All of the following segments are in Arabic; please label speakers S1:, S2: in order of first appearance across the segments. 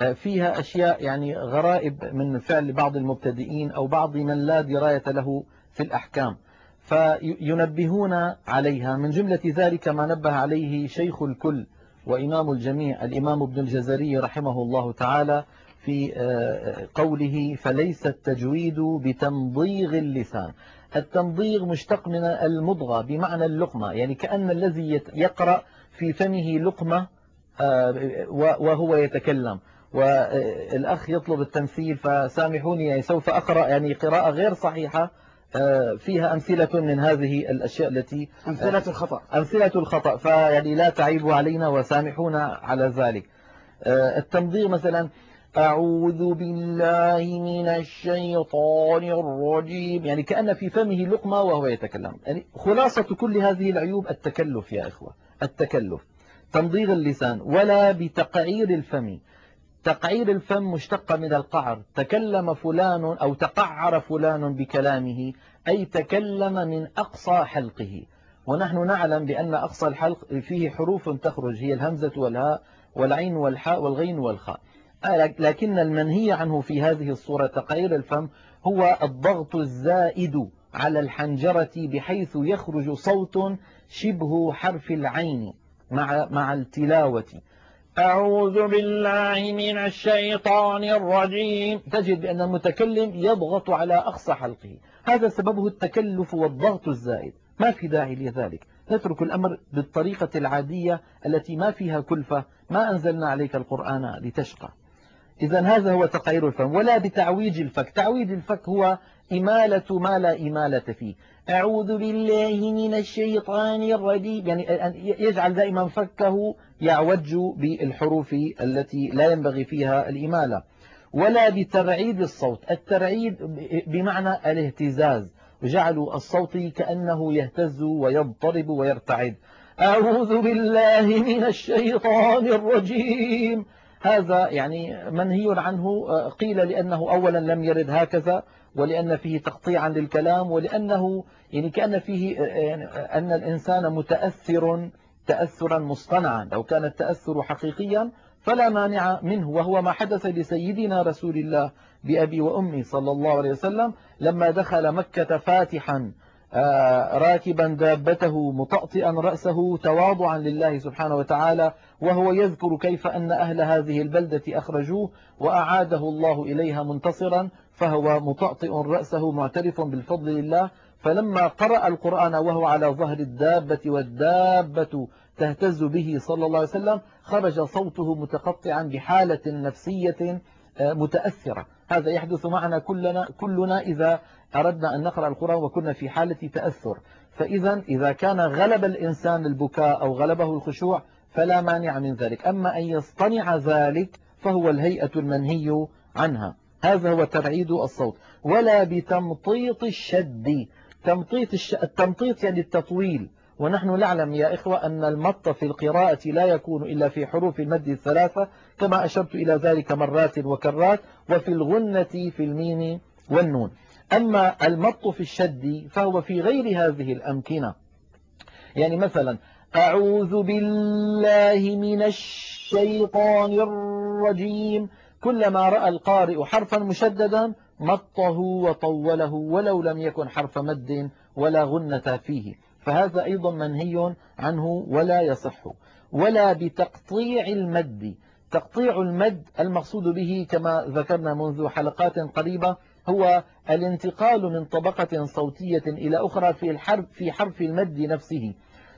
S1: فيها أشياء يعني غرائب من فعل بعض المبتدئين أو بعض من لا دراية له في الأحكام، فينبهون عليها. من جملة ذلك ما نبه عليه شيخ الكل وإمام الجميع الإمام ابن الجزري رحمه الله تعالى في قوله: فليس التجويد بتمضيغ اللسان. التمضيغ مشتق من المضغة بمعنى اللقمة، يعني كأن الذي يقرأ في فمه لقمة وهو يتكلم. والأخ يطلب التمثيل، فسامحوني يعني سوف أقرأ يعني قراءة غير صحيحة فيها أمثلة من هذه الأشياء التي أمثلة الخطأ، فيعني لا تعيبوا علينا وسامحونا على ذلك. التمضيغ مثلا: أعوذ بالله من الشيطان الرجيم، يعني كأن في فمه لقمة وهو يتكلم. يعني خلاصة كل هذه العيوب التكلف يا إخوة، التكلف، تمضيغ اللسان. ولا بتقعير الفم. تقعير الفم مشتق من القعر، تكلم فلان أو تقعر فلان بكلامه، أي تكلم من أقصى حلقه. ونحن نعلم بأن أقصى الحلق فيه حروف تخرج، هي الهمزة والهاء والعين والحاء والغين والخاء. لكن المنهي عنه في هذه الصورة تقعير الفم هو الضغط الزائد على الحنجرة بحيث يخرج صوت شبه حرف العين مع التلاوة. أعوذ بالله من الشيطان الرجيم، تجد بأن المتكلم يضغط على أقصى حلقه، هذا سببه التكلف والضغط الزائد، ما في داعي لذلك. نترك الأمر بالطريقة العادية التي ما فيها كلفة، ما أنزلنا عليك القرآن لتشقى. إذا هذا هو تقعير الفم. ولا بتعويج الفك. تعويج الفك هو إمالة ما لا إمالة فيه. أعوذ بالله من الشيطان الرجيم، يعني يجعل دائما فكه يعوج بالحروف التي لا ينبغي فيها الإمالة. ولا بترعيد الصوت. الترعيد بمعنى الاهتزاز، جعلوا الصوت كأنه يهتز ويضطرب ويرتعد. أعوذ بالله من الشيطان الرجيم، هذا يعني منهي عنه. قيل لأنه أولا لم يرد هكذا، ولأن فيه تقطيعا للكلام، ولأنه يعني كأن فيه يعني أن الإنسان متأثر تأثرا مصطنعا. لو كان التأثر حقيقيا فلا مانع منه، وهو ما حدث لسيدنا رسول الله بأبي وأمي صلى الله عليه وسلم لما دخل مكة فاتحا راكبا دابته مطأطئا رأسه تواضعا لله سبحانه وتعالى، وهو يذكر كيف أن أهل هذه البلدة أخرجوه وأعاده الله إليها منتصرا، فهو مطأطئ رأسه معترف بالفضل لله. فلما قرأ القرآن وهو على ظهر الدابة والدابة تهتز به صلى الله عليه وسلم، خرج صوته متقطعا بحالة نفسية متأثرة. هذا يحدث معنا كلنا إذا أردنا أن نقرأ القرآن وكنا في حالة تأثر. فإذا إذا كان غلب الإنسان البكاء أو غلبه الخشوع فلا مانع من ذلك. أما أن يصطنع ذلك فهو الهيئة المنهي عنها، هذا هو ترعيد الصوت. ولا بتمطيط الشد. التمطيط يعني التطويل، ونحن نعلم يا إخوة أن المط في القراءة لا يكون إلا في حروف المد الثلاثة، كما أشرت إلى ذلك مرات وكرات، وفي الغنة في الميم والنون. أما المط في الشد فهو في غير هذه الأمكنة. يعني مثلا: أعوذ بالله من الشيطان الرجيم، كلما رأى القارئ حرفا مشددا مطه وطوله ولو لم يكن حرف مد ولا غنة فيه، فهذا أيضا منهي عنه ولا يصح. ولا بتقطيع المد. تقطيع المد المقصود به كما ذكرنا منذ حلقات قريبة هو الانتقال من طبقة صوتية إلى أخرى في حرف المد نفسه.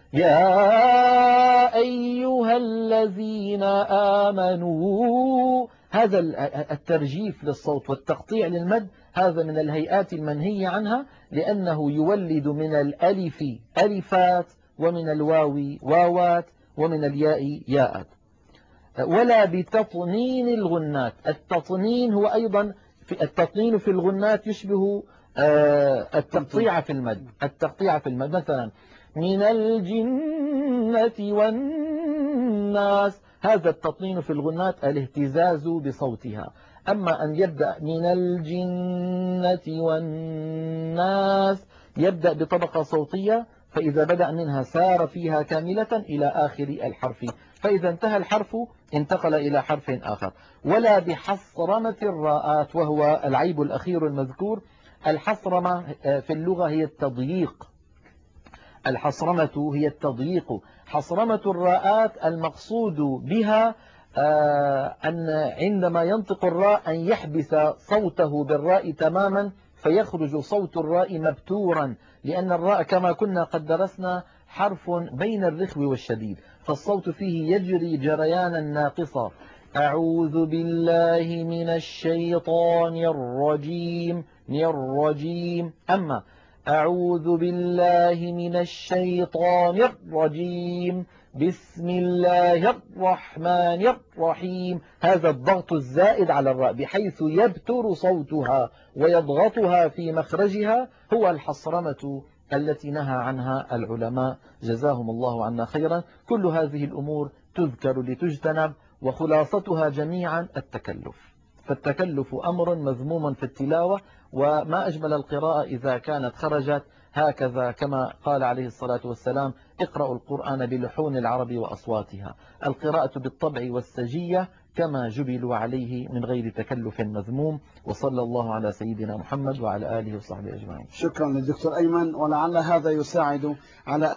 S1: يا أيها الذين آمنوا، هذا الترجيف للصوت والتقطيع للمد هذا من الهيئات المنهي عنها، لأنه يولد من الألف ألفات ومن الواو واوات ومن الياء ياءات. ولا بتطنين الغنات. التطنين هو أيضا التطنين في الغنات يشبه التقطيع في المد. التقطيع في المد مثلا: من الجنة والناس، هذا التطنين في الغنات الاهتزاز بصوتها. أما أن يبدأ من الجنة والناس يبدأ بطبقة صوتية، فإذا بدأ منها سار فيها كاملة إلى آخر الحرف. فإذا انتهى الحرف انتقل إلى حرف آخر. ولا بحصرمة الراءات، وهو العيب الأخير المذكور. الحصرمة في اللغة هي التضييق، الحصرمة هي التضييق. حصرمة الراءات المقصود بها أن عندما ينطق الراء أن يحبس صوته بالراء تماما، فيخرج صوت الراء مبتورا، لأن الراء كما كنا قد درسنا حرف بين الرخو والشديد، فالصوت فيه يجري جريانا ناقصا. أعوذ بالله من الشيطان الرجيم، أما أعوذ بالله من الشيطان الرجيم بسم الله الرحمن الرحيم، هذا الضغط الزائد على الراء بحيث يبتر صوتها ويضغطها في مخرجها هو الحصرمة التي نهى عنها العلماء جزاهم الله عنا خيرا. كل هذه الأمور تذكر لتجتنب، وخلاصتها جميعا التكلف. فالتكلف أمر مذموم في التلاوة، وما أجمل القراءة إذا كانت خرجت هكذا كما قال عليه الصلاة والسلام: اقرأوا القرآن بلحون العرب وأصواتها. القراءة بالطبع والسجية كما جبلوا عليه من غير تكلف مذموم. وصلى الله على سيدنا محمد وعلى آله وصحبه أجمعين.
S2: شكرا للدكتور أيمن، ولعل هذا يساعد على